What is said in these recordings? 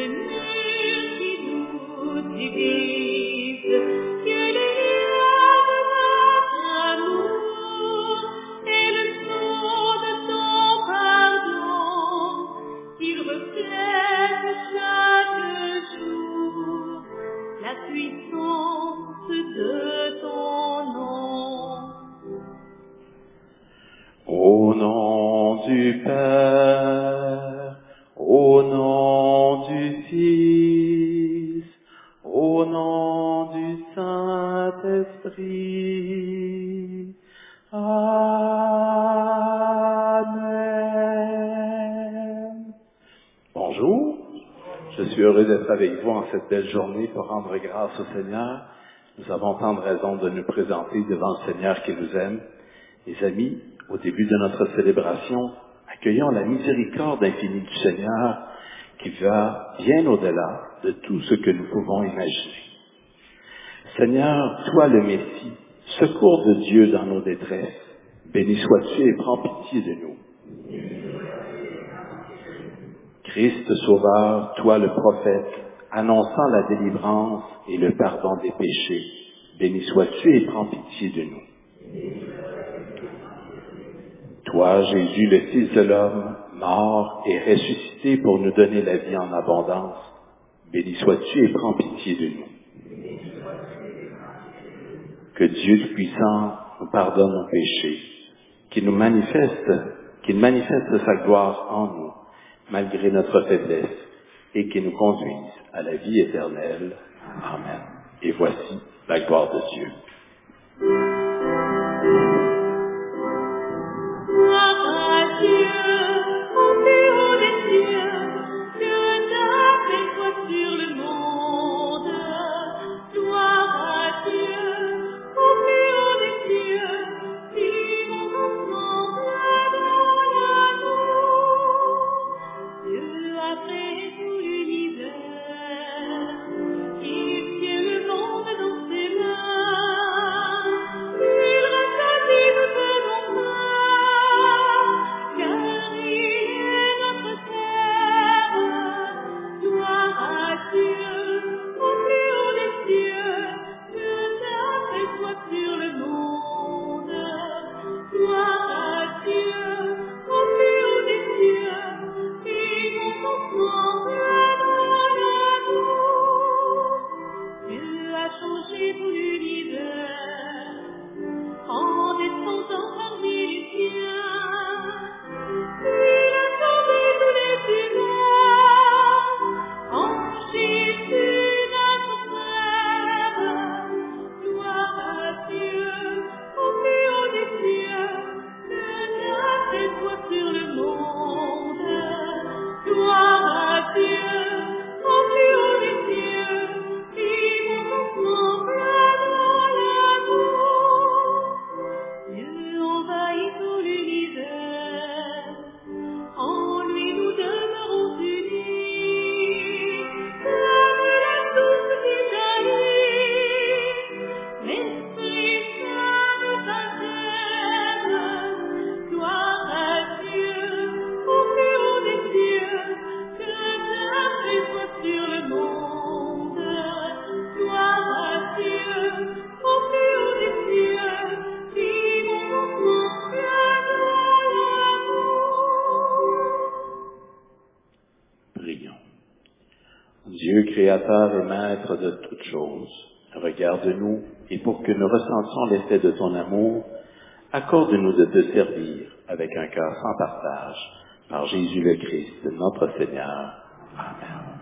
Au nom du Père, au nom du Fils, au nom du Saint-Esprit. Amen. Bonjour, je suis heureux d'être avec vous en cette belle journée pour rendre grâce au Seigneur. Nous avons tant de raisons de nous présenter devant le Seigneur qui nous aime. Les amis, au début de notre célébration, accueillons la miséricorde infinie du Seigneur qui va bien au-delà de tout ce que nous pouvons imaginer. Seigneur, toi le Messie, secours de Dieu dans nos détresses, béni sois-tu et prends pitié de nous. Christ Sauveur, toi le prophète, annonçant la délivrance et le pardon des péchés, béni sois-tu et prends pitié de nous. Toi, Jésus, le Fils de l'homme, mort et ressuscité pour nous donner la vie en abondance, béni sois-tu et prends pitié de nous. Que Dieu Tout-Puissant nous pardonne nos péchés, qu'il manifeste sa gloire en nous, malgré notre faiblesse, et qu'il nous conduise à la vie éternelle. Amen. Et voici la gloire de Dieu. Créateur et maître de toutes choses, regarde-nous et pour que nous ressentions l'effet de ton amour, accorde-nous de te servir avec un cœur sans partage, par Jésus le Christ, notre Seigneur. Amen.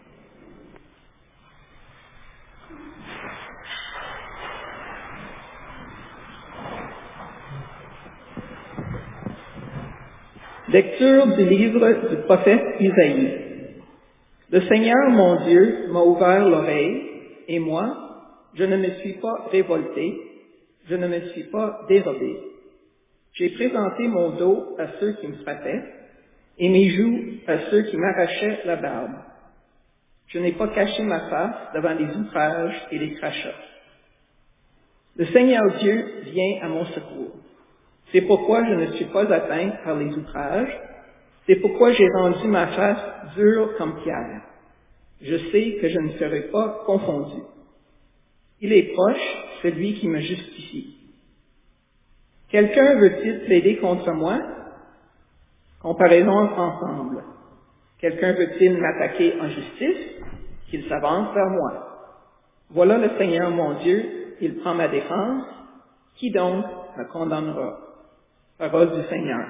Lecture du livre du prophète Isaïe. Le Seigneur, mon Dieu, m'a ouvert l'oreille, et moi, je ne me suis pas révolté, je ne me suis pas dérobé. J'ai présenté mon dos à ceux qui me frappaient, et mes joues à ceux qui m'arrachaient la barbe. Je n'ai pas caché ma face devant les outrages et les crachats. Le Seigneur Dieu vient à mon secours. C'est pourquoi je ne suis pas atteint par les outrages. C'est pourquoi j'ai rendu ma face dure comme pierre. Je sais que je ne serai pas confondu. Il est proche, celui qui me justifie. Quelqu'un veut-il plaider contre moi? Comparaisons ensemble. Quelqu'un veut-il m'attaquer en justice? Qu'il s'avance vers moi. Voilà le Seigneur mon Dieu, il prend ma défense. Qui donc me condamnera? Parole du Seigneur.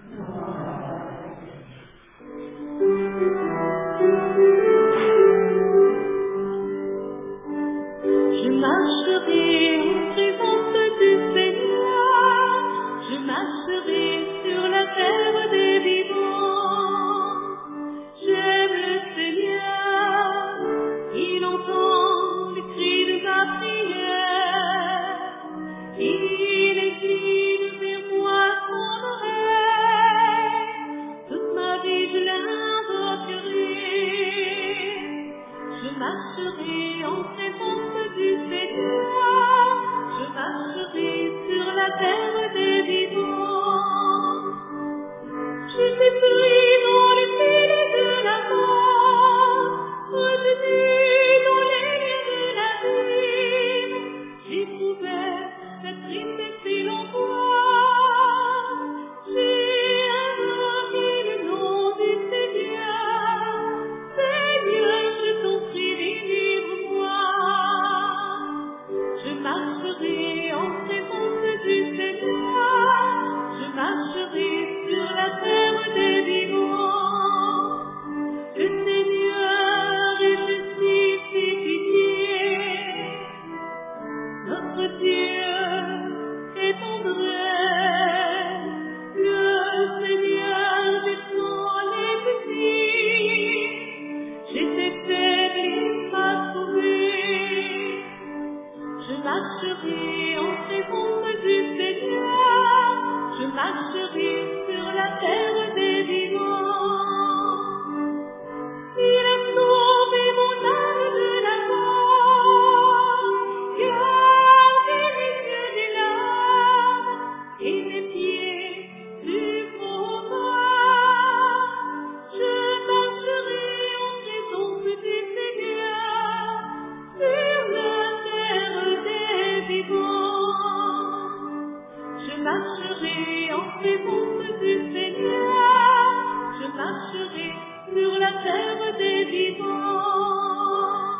Je marcherai en présence du Seigneur, je marcherai sur la terre des vivants. J'aime le Seigneur, il entend les cris de ma prière, il incline vers moi son oreille, toute ma vie je l'invoquerai. Je marcherai en présence du Seigneur, je marcherai sur la terre des vivants. Je suis pris dans les filets de la mort, retenu dans les liens de l'abîme. J'ai souffert la tristesse et l'angoisse. J'ai invoqué le nom du Seigneur. Seigneur, je t'en prie, délivre-moi. Je marcherai en présence du Seigneur, je marcherai sur la terre des vivants. Le Seigneur est justice et pitié, notre Dieu est tendresse. Le Seigneur descend les petits, j'étais faible, il m'a sauvé. Je marcherai en présence du Seigneur, je marcherai sur la terre des vivants. Il a sauvé mon âme de la mort, gardé mes yeux des larmes et mes pieds du combat. Je marcherai en présence du Seigneur sur la terre des vivants. Je marcherai en présence du Seigneur, je marcherai sur la terre des vivants.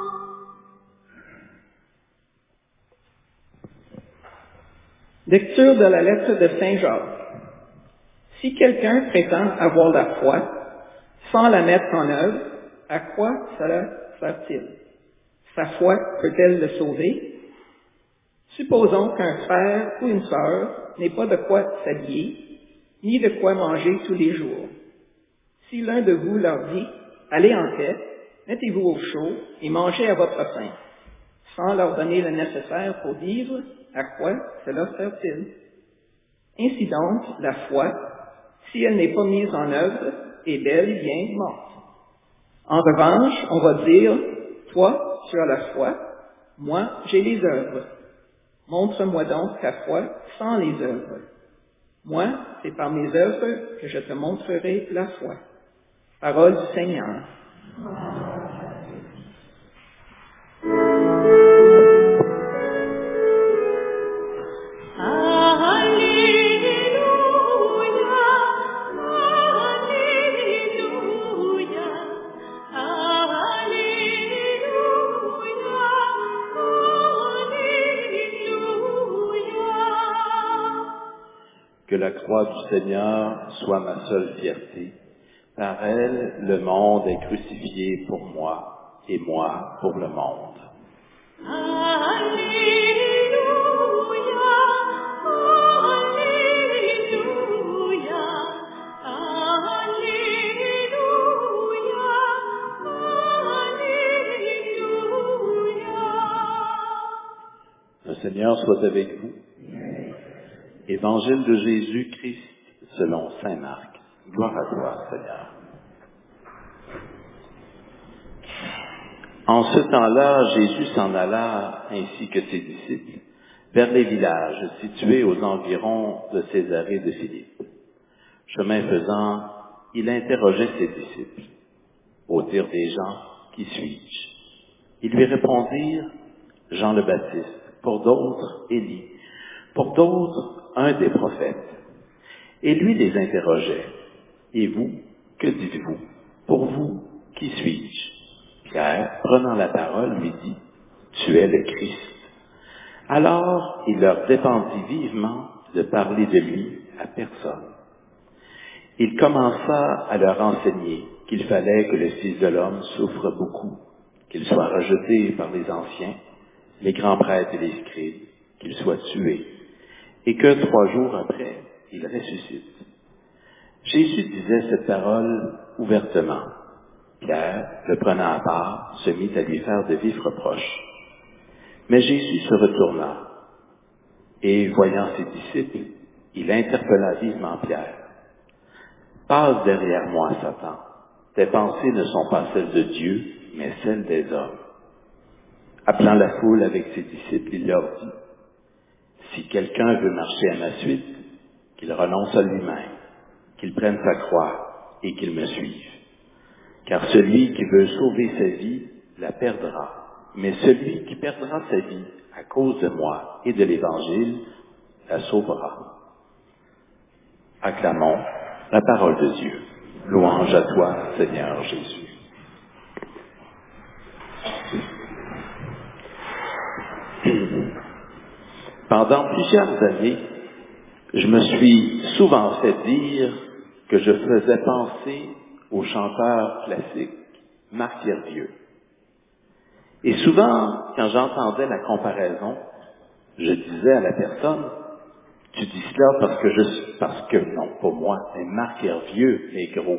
Lecture de la lettre de Saint Jacques. Si quelqu'un prétend avoir la foi sans la mettre en œuvre, à quoi cela sert-il? Sa foi peut-elle le sauver? Supposons qu'un frère ou une sœur n'ait pas de quoi s'habiller, ni de quoi manger tous les jours. Si l'un de vous leur dit « Allez en paix, mettez-vous au chaud et mangez à votre faim », sans leur donner le nécessaire pour vivre, à quoi cela sert-il? Ainsi donc, la foi, si elle n'est pas mise en œuvre, est bel et bien morte. En revanche, on va dire « Toi, tu as la foi, moi, j'ai les œuvres. Montre-moi donc ta foi sans les œuvres. Moi, c'est par mes œuvres que je te montrerai la foi. » Parole du Seigneur. Que la croix du Seigneur soit ma seule fierté. Par elle, le monde est crucifié pour moi, et moi pour le monde. Le Seigneur soit avec vous. Évangile de Jésus-Christ selon saint Marc. Gloire à toi, Seigneur. En ce temps-là, Jésus s'en alla, ainsi que ses disciples, vers les villages situés aux environs de Césarée de Philippe. Chemin faisant, il interrogeait ses disciples. Au dire des gens, qui suis-je? Ils lui répondirent, Jean le Baptiste, pour d'autres, Élie, pour d'autres, un des prophètes. Et lui les interrogeait, et vous, que dites-vous? Pour vous, qui suis-je? Pierre, prenant la parole, lui dit, tu es le Christ. Alors il leur défendit vivement de parler de lui à personne. Il commença à leur enseigner qu'il fallait que le Fils de l'homme souffre beaucoup, qu'il soit rejeté par les anciens, les grands prêtres et les scribes, qu'il soit tué, et que 3 jours après, il ressuscite. Jésus disait cette parole ouvertement. Pierre, le prenant à part, se mit à lui faire de vifs reproches. Mais Jésus se retourna, et voyant ses disciples, il interpella vivement Pierre. « Passe derrière moi, Satan. Tes pensées ne sont pas celles de Dieu, mais celles des hommes. » Appelant la foule avec ses disciples, il leur dit, « Si quelqu'un veut marcher à ma suite, qu'il renonce à lui-même, qu'il prenne sa croix et qu'il me suive. Car celui qui veut sauver sa vie la perdra. Mais celui qui perdra sa vie à cause de moi et de l'Évangile la sauvera. » Acclamons la parole de Dieu. Louange à toi, Seigneur Jésus. Pendant plusieurs années, je me suis souvent fait dire que je faisais penser au chanteur classique Marc Hervieux. Et souvent, quand j'entendais la comparaison, je disais à la personne, tu dis cela parce que non, pas moi, mais Marc Hervieux est gros.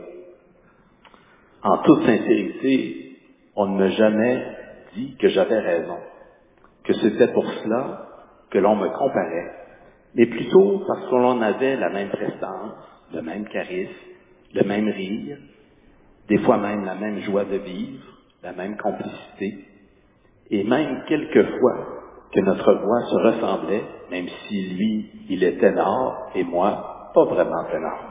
En toute sincérité, on ne m'a jamais dit que j'avais raison, que c'était pour cela que l'on me comparait, mais plutôt parce que l'on avait la même prestance, le même charisme, le même rire, des fois même la même joie de vivre, la même complicité, et même quelquefois que notre voix se ressemblait, même si lui, il est ténor et moi, pas vraiment ténor.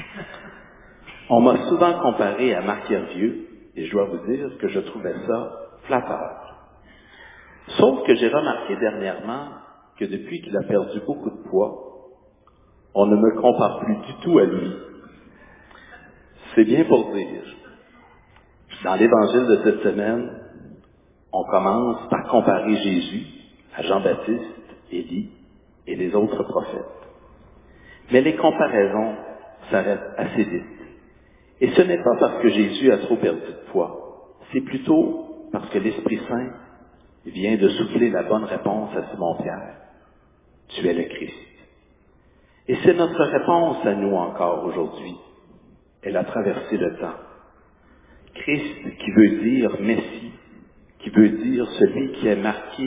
On m'a souvent comparé à Marc Hervieux, et je dois vous dire que je trouvais ça flatteur. Sauf que j'ai remarqué dernièrement que depuis qu'il a perdu beaucoup de poids, on ne me compare plus du tout à lui. C'est bien pour dire. Dans l'Évangile de cette semaine, on commence par comparer Jésus à Jean-Baptiste, Élie et les autres prophètes. Mais les comparaisons s'arrêtent assez vite. Et ce n'est pas parce que Jésus a trop perdu de poids, c'est plutôt parce que l'Esprit Saint vient de souffler la bonne réponse à Simon-Pierre. Tu es le Christ. Et c'est notre réponse à nous encore aujourd'hui. Elle a traversé le temps. Christ qui veut dire Messie, qui veut dire celui qui est marqué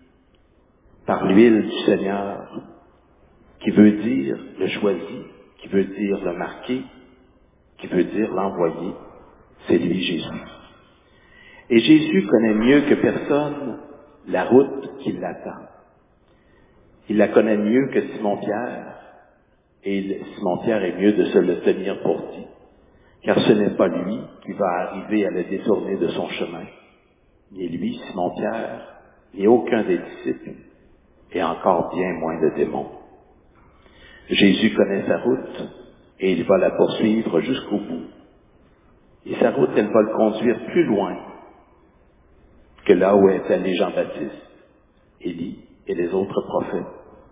par l'huile du Seigneur, qui veut dire le choisi, qui veut dire le marqué, qui veut dire l'envoyé, c'est lui Jésus. Et Jésus connaît mieux que personne la route qui l'attend. Il la connaît mieux que Simon-Pierre, et Simon-Pierre est mieux de se le tenir pour dit, car ce n'est pas lui qui va arriver à le détourner de son chemin, ni lui, Simon-Pierre, ni aucun des disciples, et encore bien moins de démons. Jésus connaît sa route, et il va la poursuivre jusqu'au bout. Et sa route, elle va le conduire plus loin que là où est allé Jean-Baptiste, Élie et les autres prophètes.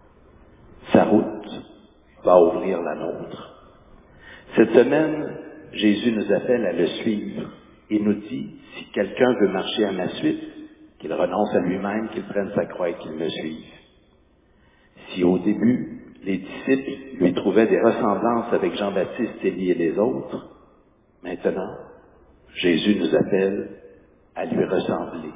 Sa route va ouvrir la nôtre. Cette semaine, Jésus nous appelle à le suivre et nous dit, si quelqu'un veut marcher à ma suite, qu'il renonce à lui-même, qu'il prenne sa croix et qu'il me suive. Si au début, les disciples lui trouvaient des ressemblances avec Jean-Baptiste, Élie et les autres, maintenant, Jésus nous appelle à lui ressembler.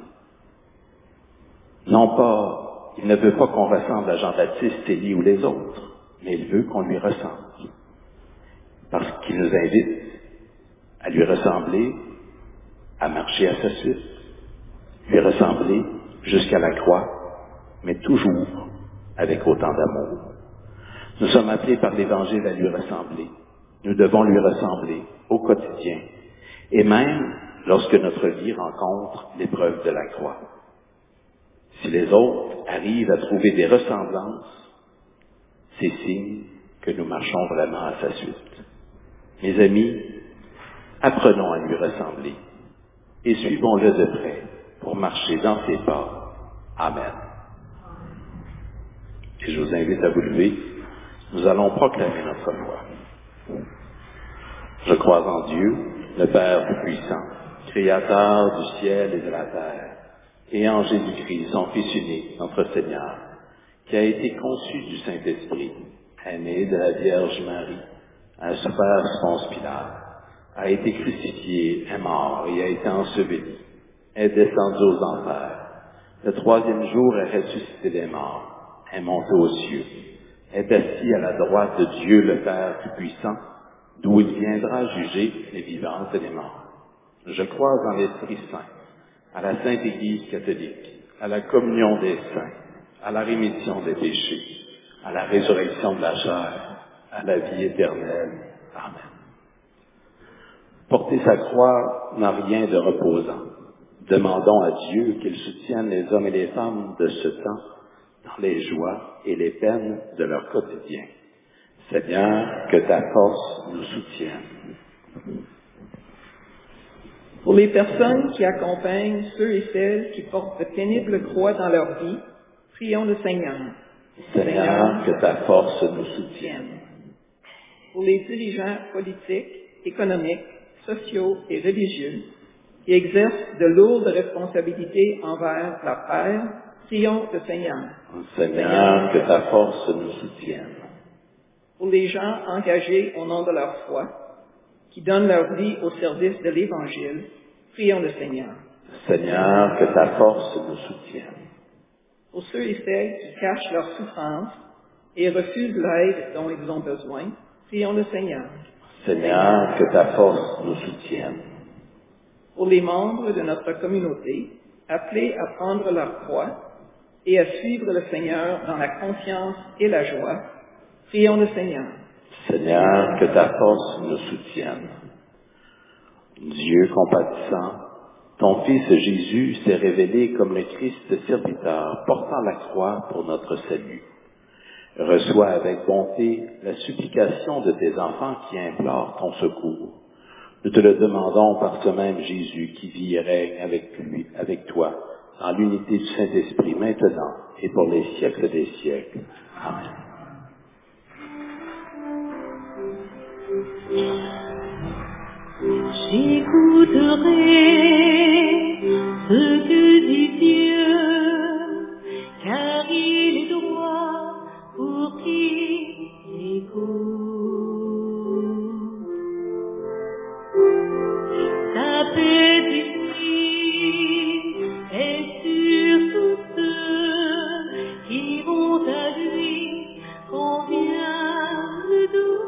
Non pas, il ne veut pas qu'on ressemble à Jean-Baptiste, Élie ou les autres, mais il veut qu'on lui ressemble. Parce qu'il nous invite à lui ressembler, à marcher à sa suite, lui ressembler jusqu'à la croix, mais toujours avec autant d'amour. Nous sommes appelés par l'Évangile à lui ressembler. Nous devons lui ressembler au quotidien. Et même lorsque notre vie rencontre l'épreuve de la croix. Si les autres arrivent à trouver des ressemblances, c'est signe que nous marchons vraiment à sa suite. Mes amis, apprenons à lui ressembler et suivons-le de près pour marcher dans ses pas. Amen. Et je vous invite à vous lever. Nous allons proclamer notre foi. Je crois en Dieu, le Père Tout-Puissant, Créateur du ciel et de la terre, et en Jésus-Christ, son Fils unique, notre Seigneur, qui a été conçu du Saint-Esprit, est né de la Vierge Marie, a souffert sous Ponce Pilate, a été crucifié, est mort et a été enseveli, est descendu aux enfers. Le troisième jour est ressuscité des morts, est monté aux cieux, est assis à la droite de Dieu le Père Tout-Puissant, d'où il viendra juger les vivants et les morts. Je crois en l'Esprit Saint, à la Sainte Église catholique, à la communion des saints, à la rémission des péchés, à la résurrection de la chair, à la vie éternelle. Amen. Porter sa croix n'a rien de reposant. Demandons à Dieu qu'il soutienne les hommes et les femmes de ce temps dans les joies et les peines de leur quotidien. Seigneur, que ta force nous soutienne. Pour les personnes qui accompagnent ceux et celles qui portent de pénibles croix dans leur vie, prions le Seigneur. Seigneur, que ta force nous soutienne. Pour les dirigeants politiques, économiques, sociaux et religieux qui exercent de lourdes responsabilités envers leur Père, prions le Seigneur. Seigneur, que ta force nous soutienne. Pour les gens engagés au nom de leur foi, qui donnent leur vie au service de l'Évangile, prions le Seigneur. Seigneur, que ta force nous soutienne. Pour ceux et celles qui cachent leur souffrance et refusent l'aide dont ils ont besoin, prions le Seigneur. Seigneur, que ta force nous soutienne. Pour les membres de notre communauté, appelés à prendre leur croix et à suivre le Seigneur dans la confiance et la joie, prions le Seigneur. Seigneur, que ta force nous soutienne. Dieu compatissant, ton Fils Jésus s'est révélé comme le Christ serviteur, portant la croix pour notre salut. Reçois avec bonté la supplication de tes enfants qui implorent ton secours. Nous te le demandons par ce même Jésus qui vit et règne avec toi, dans l'unité du Saint-Esprit, maintenant et pour les siècles des siècles. Amen. J'écouterai ce que dit Dieu, car il est droit pour qui écoute. Ta paix divine est sur tous ceux qui vont à lui, combien de doux.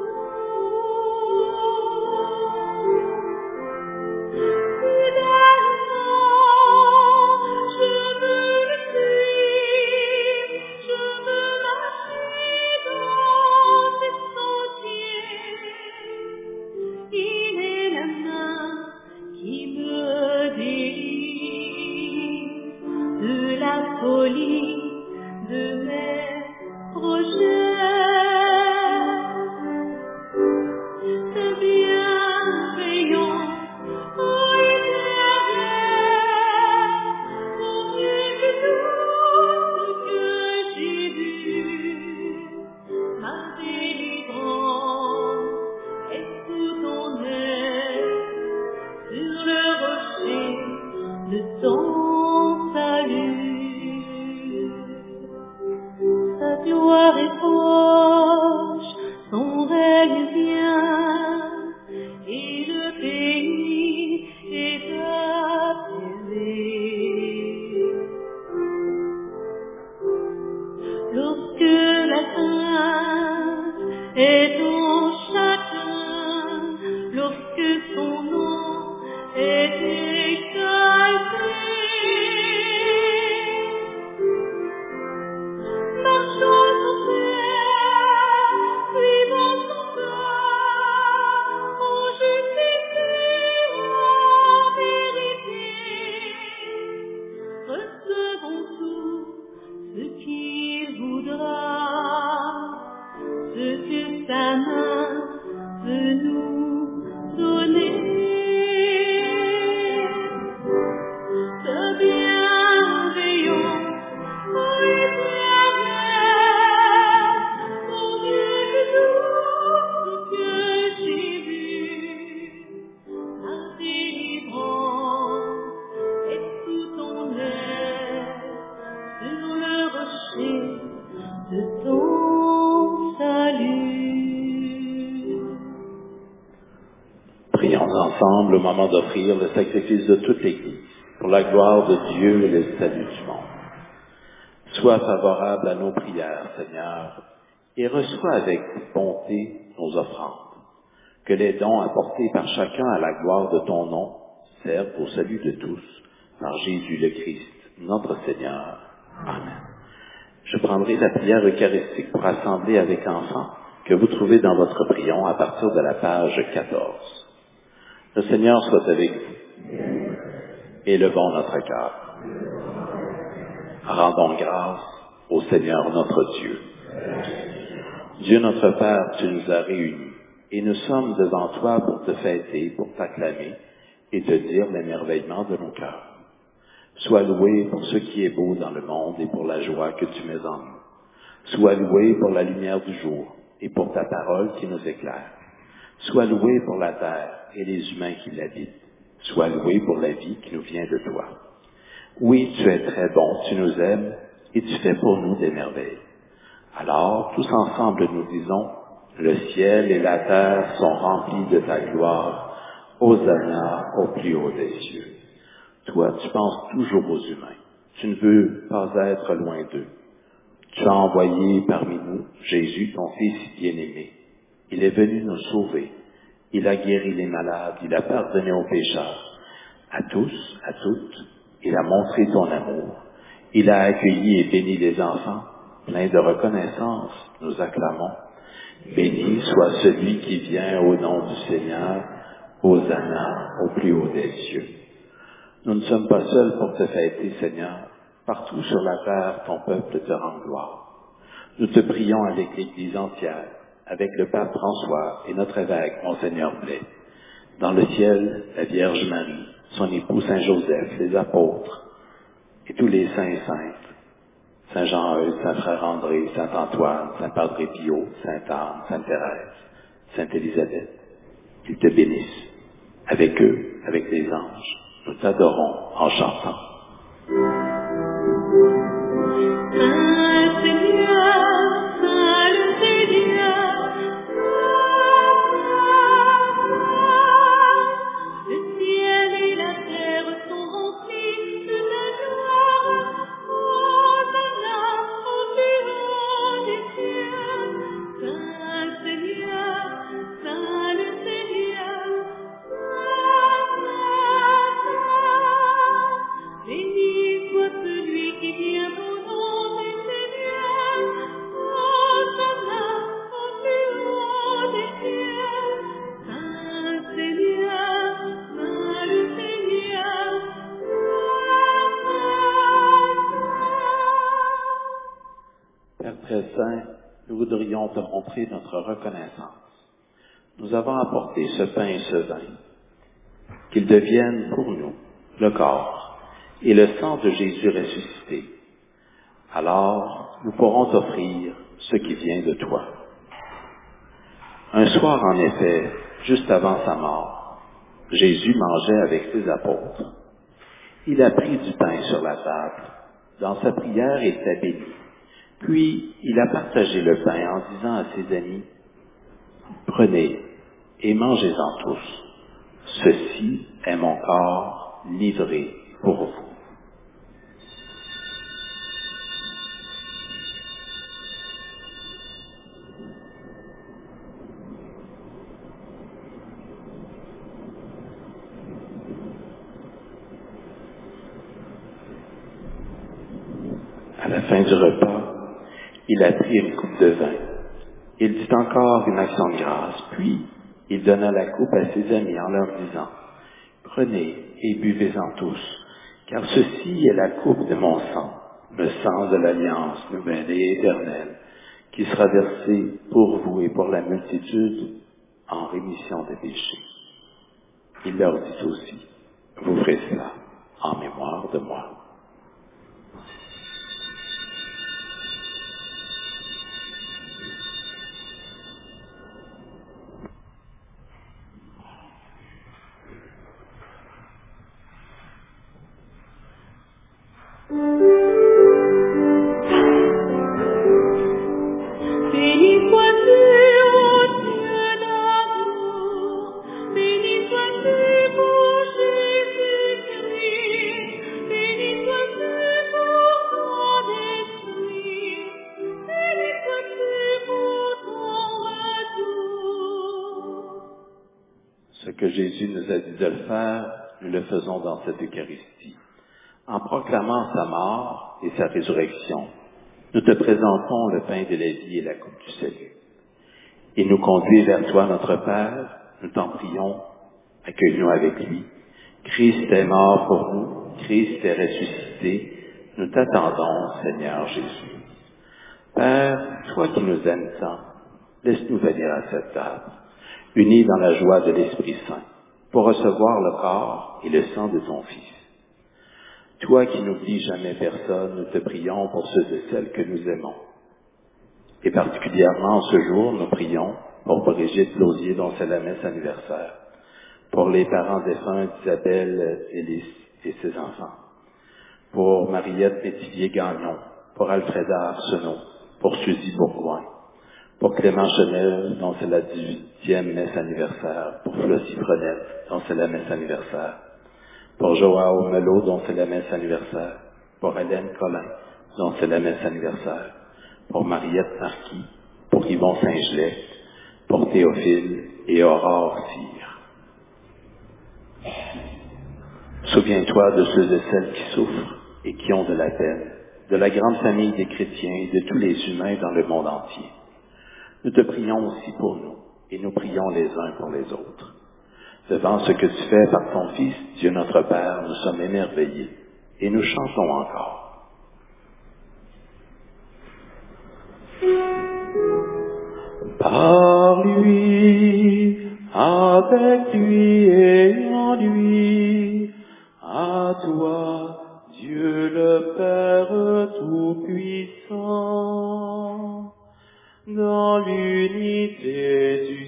De mes projets, ta bienveillance, ô éternel, pourvu que tout ce que j'ai vu, ma délivrance est sous ton aile, sur le rocher de ton salut. Ta gloire est proche, ton règne vient, et le pays est apaisé. Lorsque la crainte est en chacun, lorsque son nom est exalté, marchons sur terre. ensemble au moment d'offrir le sacrifice de toute l'Église, pour la gloire de Dieu et le salut du monde. Sois favorable à nos prières, Seigneur, et reçois avec bonté nos offrandes. Que les dons apportés par chacun à la gloire de ton nom servent au salut de tous, par Jésus le Christ, notre Seigneur. Amen. Je prendrai la prière eucharistique pour assembler avec enfants que vous trouvez dans votre prion à partir de la page 14. Le Seigneur soit avec vous. Élevons notre cœur. Rendons grâce au Seigneur notre Dieu. Dieu notre Père, tu nous as réunis, et nous sommes devant toi pour te fêter, pour t'acclamer et te dire l'émerveillement de nos cœurs. Sois loué pour ce qui est beau dans le monde et pour la joie que tu mets en nous. Sois loué pour la lumière du jour et pour ta parole qui nous éclaire. Sois loué pour la terre et les humains qui l'habitent. Sois loué pour la vie qui nous vient de toi. Oui, tu es très bon, tu nous aimes et tu fais pour nous des merveilles. Alors, tous ensemble, nous disons, le ciel et la terre sont remplis de ta gloire. Hosanna au plus haut des cieux. Toi, tu penses toujours aux humains. Tu ne veux pas être loin d'eux. Tu as envoyé parmi nous Jésus, ton Fils bien-aimé. Il est venu nous sauver. Il a guéri les malades. Il a pardonné aux pécheurs. À tous, à toutes, il a montré ton amour. Il a accueilli et béni les enfants. Plein de reconnaissance, nous acclamons. Béni soit celui qui vient au nom du Seigneur. Hosanna au plus haut des cieux. Nous ne sommes pas seuls pour te fêter, Seigneur. Partout sur la terre, ton peuple te rend gloire. Nous te prions avec l'Église entière, avec le pape François et notre évêque, Monseigneur Blais. Dans le ciel, la Vierge Marie, son époux Saint Joseph, les apôtres, et tous les saints et saintes, Saint Jean-Eudes, Saint Frère André, Saint Antoine, Saint Padre Pio, Sainte Anne, Sainte Thérèse, Sainte Élisabeth, qu'ils te bénissent. Avec eux, avec les anges, nous t'adorons en chantant. Saint Seigneur, Saint le Seigneur, le ciel et la terre sont remplis de ta gloire. Hosanna au plus haut des cieux. Saint Seigneur, Saint le Seigneur, béni soit celui qui vient au nom du Seigneur. Hosanna au plus haut des cieux. Saint Seigneur, Saint le Seigneur. Père très saint, nous voudrions te montrer notre reconnaissance. Nous avons apporté ce pain et ce vin, qu'ils deviennent pour nous le corps et le sang de Jésus ressuscité. Alors, nous pourrons t'offrir ce qui vient de toi. Un soir, en effet, juste avant sa mort, Jésus mangeait avec ses apôtres. Il a pris du pain sur la table. Dans sa prière, il t'a béni. Puis, il a partagé le pain en disant à ses amis, « Prenez et mangez-en tous. Ceci est mon corps livré pour vous. » À la fin du repas, il a pris une coupe de vin. Il dit encore une action de grâce, puis il donna la coupe à ses amis en leur disant, « Prenez et buvez-en tous, car ceci est la coupe de mon sang, le sang de l'alliance nouvelle et éternelle, qui sera versé pour vous et pour la multitude en rémission des péchés. » Il leur dit aussi, « Vous ferez cela en mémoire de moi. » Béni sois-tu, ô Dieu d'amour, béni sois-tu, que Jésus nous a dit de le faire, nous le faisons dans cette Eucharistie. En proclamant sa mort et sa résurrection, nous te présentons le pain de la vie et la coupe du salut. Il nous conduit vers toi, notre Père, nous t'en prions, accueille-nous avec lui. Christ est mort pour nous, Christ est ressuscité, nous t'attendons, Seigneur Jésus. Père, toi qui nous aimes tant, laisse-nous venir à cette table, unis dans la joie de l'Esprit Saint, pour recevoir le corps et le sang de ton Fils. Toi qui n'oublies jamais personne, nous te prions pour ceux et celles que nous aimons. Et particulièrement ce jour, nous prions pour Brigitte Lausier, dont c'est la messe anniversaire, pour les parents défunts d'Isabelle Ellis et ses enfants, pour Mariette Métivier-Gagnon, pour Alfreda Arsenault, pour Suzy Bourgoin, pour Clément Chenel, dont c'est la 18e messe anniversaire, pour Flossie Frenette, dont c'est la messe anniversaire, pour Joao Mello, dont c'est la messe anniversaire, pour Hélène Collin, dont c'est la messe anniversaire, pour Mariette Marquis, pour Yvon Saint-Gelais, pour Théophile et Aurore Cyr. Souviens-toi de ceux et celles qui souffrent et qui ont de la peine, de la grande famille des chrétiens et de tous les humains dans le monde entier. Nous te prions aussi pour nous, et nous prions les uns pour les autres. Devant ce que tu fais par ton Fils, Dieu notre Père, nous sommes émerveillés, et nous chantons encore. Par lui, avec lui et en lui, à toi, Dieu le Père Tout-Puissant, dans l'unité du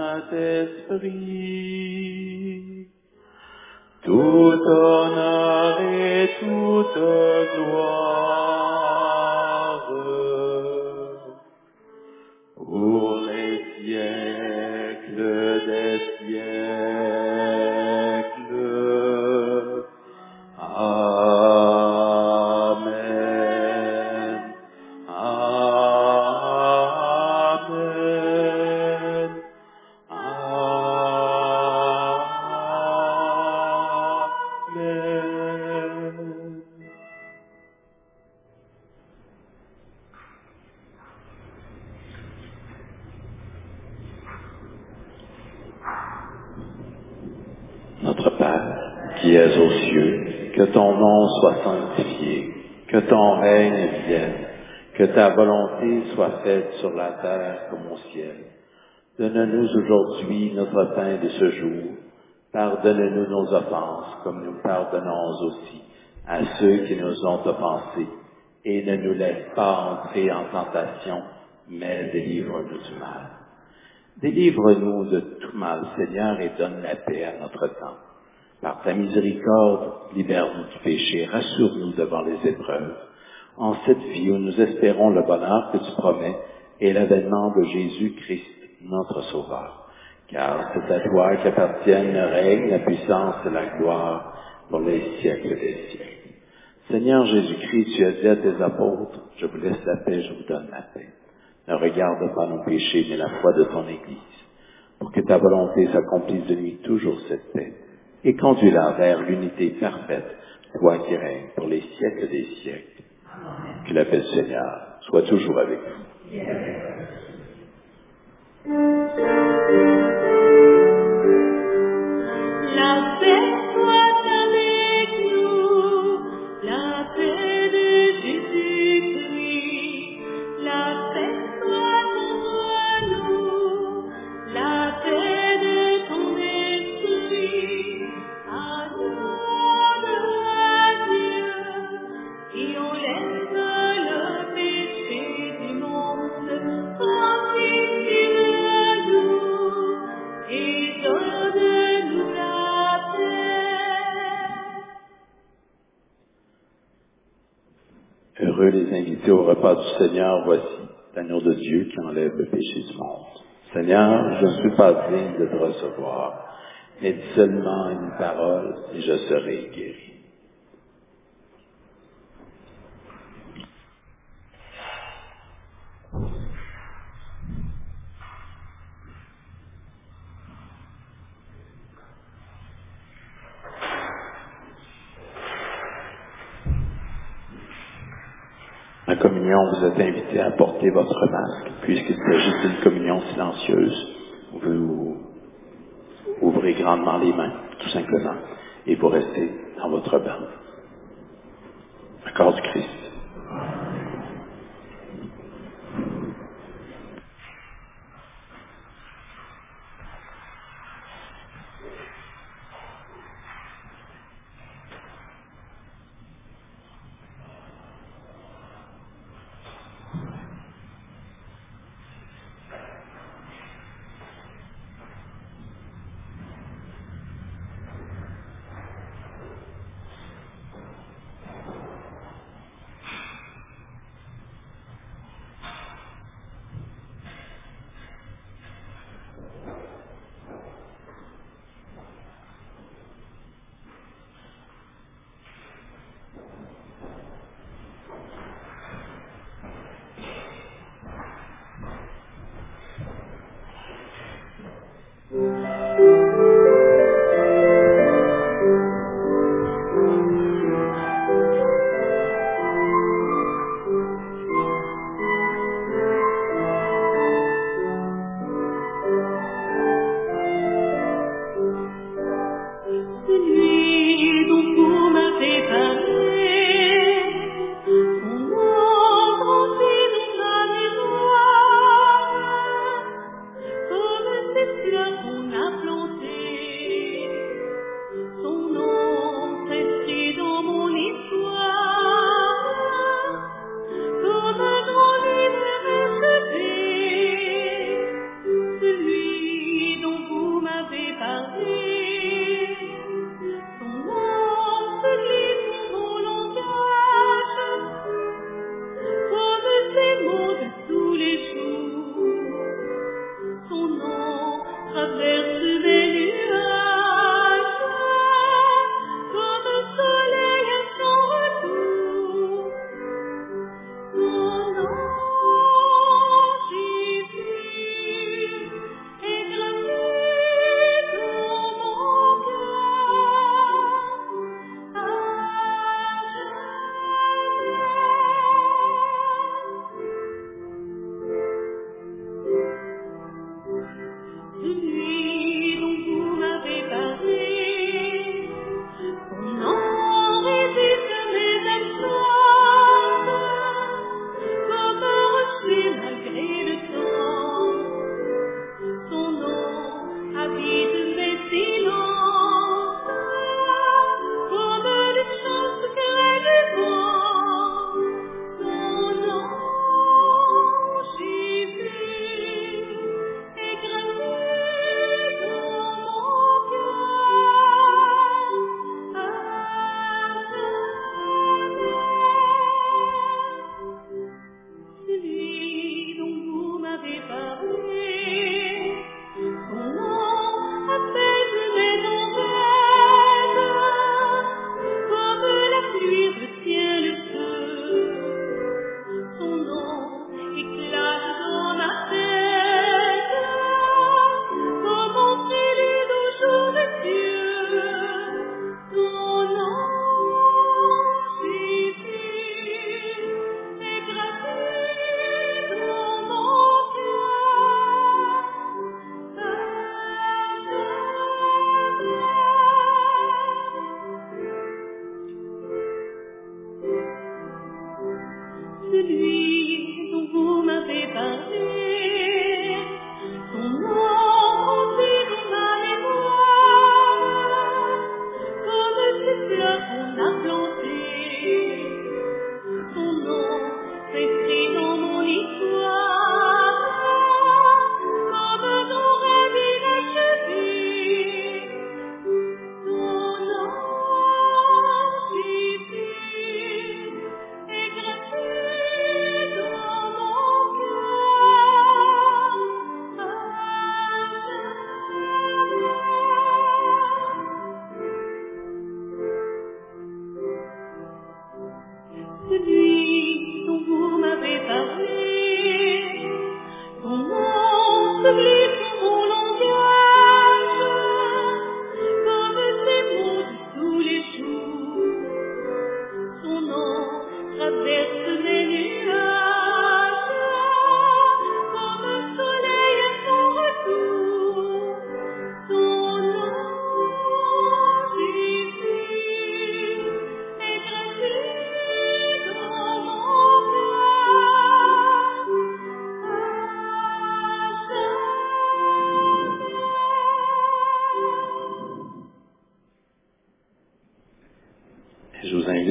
Saint-Esprit, tout honneur et toute gloire, pour les siècles des siècles. Amen. Amen. Amen. Notre Père, qui es aux cieux, que ton nom soit sanctifié, que ton règne vienne, que ta volonté soit faite sur la terre comme au ciel. Donne-nous aujourd'hui notre pain de ce jour. Pardonne-nous nos offenses, comme nous pardonnons aussi à ceux qui nous ont offensés. Et ne nous laisse pas entrer en tentation, mais délivre-nous du mal. Délivre-nous de tout mal, Seigneur, et donne la paix à notre temps. Par ta miséricorde, libère-nous du péché, rassure-nous devant les épreuves. En cette vie où nous espérons le bonheur que tu promets et l'avènement de Jésus-Christ, notre Sauveur. Car c'est à toi qu'appartiennent le règne, la puissance et la gloire pour les siècles des siècles. Seigneur Jésus-Christ, tu as dit à tes apôtres, je vous laisse la paix, je vous donne la paix. Ne regarde pas nos péchés, mais la foi de ton Église, pour que ta volonté s'accomplisse de lui toujours cette paix, et conduis-la vers l'unité parfaite, toi qui règnes pour les siècles des siècles. Que la paix du Seigneur soit toujours avec vous. La paix soit avec nous, la paix de Jésus-Christ, la paix soit en nous, la paix de ton esprit, accorde à Dieu, et on laisse le péché du monde, sanctifie-le-nous, et donne-nous la paix. Heureux les invités au repas du Seigneur, voici l'agneau de Dieu qui enlève le péché du monde. Seigneur, je ne suis pas digne de te recevoir, mais dis seulement une parole et je serai guéri. La communion, vous êtes invité à porter votre masque, puisqu'il s'agit d'une communion silencieuse. Vous ouvrez grandement les mains, tout simplement, et vous restez dans votre banc. Le corps du Christ.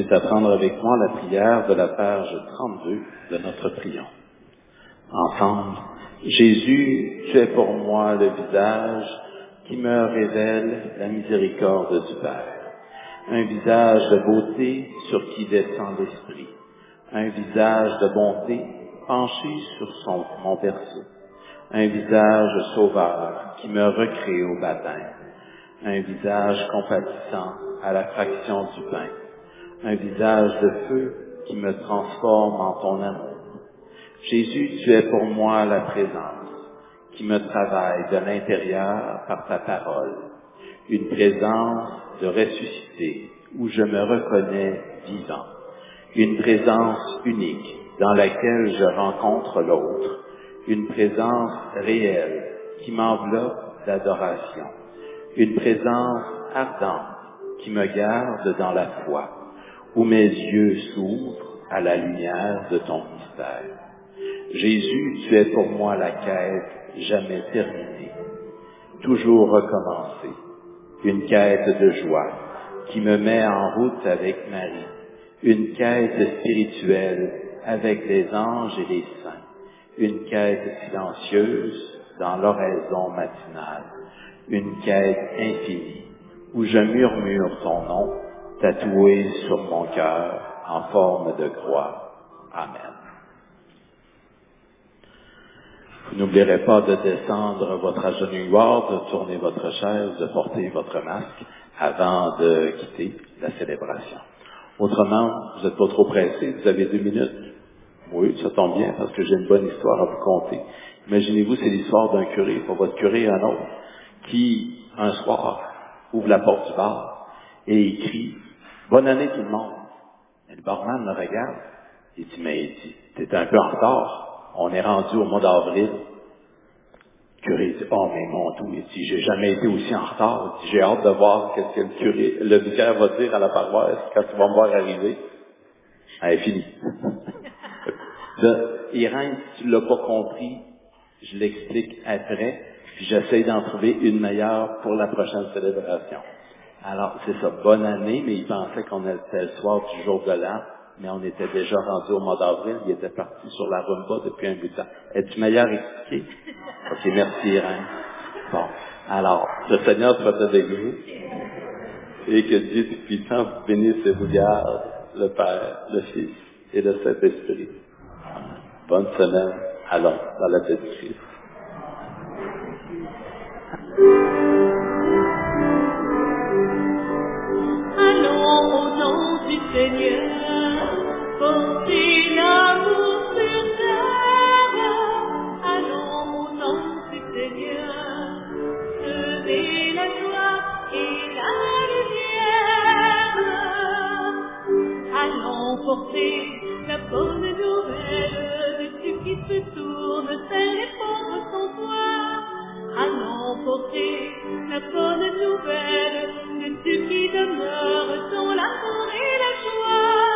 invite à prendre avec moi la prière de la page 32 de notre priant. Ensemble, Jésus, tu es pour moi le visage qui me révèle la miséricorde du Père. Un visage de beauté sur qui descend l'Esprit. Un visage de bonté penché sur mon berceau. Un visage sauveur qui me recrée au baptême. Un visage compatissant à la fraction du pain. Un visage de feu qui me transforme en ton amour. Jésus, tu es pour moi la présence qui me travaille de l'intérieur par ta parole. Une présence de ressuscité où je me reconnais vivant. Une présence unique dans laquelle je rencontre l'autre. Une présence réelle qui m'enveloppe d'adoration. Une présence ardente qui me garde dans la foi, où mes yeux s'ouvrent à la lumière de ton mystère. Jésus, tu es pour moi la quête jamais terminée, toujours recommencée, une quête de joie qui me met en route avec Marie, une quête spirituelle avec les anges et les saints, une quête silencieuse dans l'oraison matinale, une quête infinie où je murmure ton nom tatoué sur mon cœur en forme de croix. Amen. Vous n'oublierez pas de descendre votre agenouilloir, de tourner votre chaise, de porter votre masque avant de quitter la célébration. Autrement, vous n'êtes pas trop pressé, vous avez 2 minutes. Oui, ça tombe bien parce que j'ai une bonne histoire à vous conter. Imaginez-vous, c'est l'histoire d'un curé, pas votre curé, un autre, qui, un soir, ouvre la porte du bar et il crie « Bonne année tout le monde ». Et le barman le regarde. Il dit « Mais t'es un peu en retard. On est rendu au mois d'avril. » Le curé dit « Oh, mais mon Dieu, il dit, j'ai jamais été aussi en retard. Il dit, j'ai hâte de voir qu'est-ce que le vicaire va dire à la paroisse quand il va me voir arriver. » Elle est finie. Irène, si tu l'as pas compris, je l'explique après, puis j'essaie d'en trouver une meilleure pour la prochaine célébration. Alors, c'est ça, bonne année, mais il pensait qu'on était le soir du jour de l'an, mais on était déjà rendu au mois d'avril, il était parti sur la rumba depuis un bout de temps. Es-tu meilleur expliqué? Ok, merci Irène. Bon, alors, le Seigneur soit avec vous, et que Dieu Tout-Puissant vous bénisse et vous garde, le Père, le Fils et le Saint-Esprit. Bonne semaine, allons dans la paix du Christ. Allons au nom du Seigneur, porter l'amour sur terre. Allons au nom du Seigneur, semer la joie et la lumière. Allons porter la bonne nouvelle de ceux qui se tournent vers les pauvres sans toi. Allons porter la bonne nouvelle de ceux qui demeurent dans l'amour et la joie.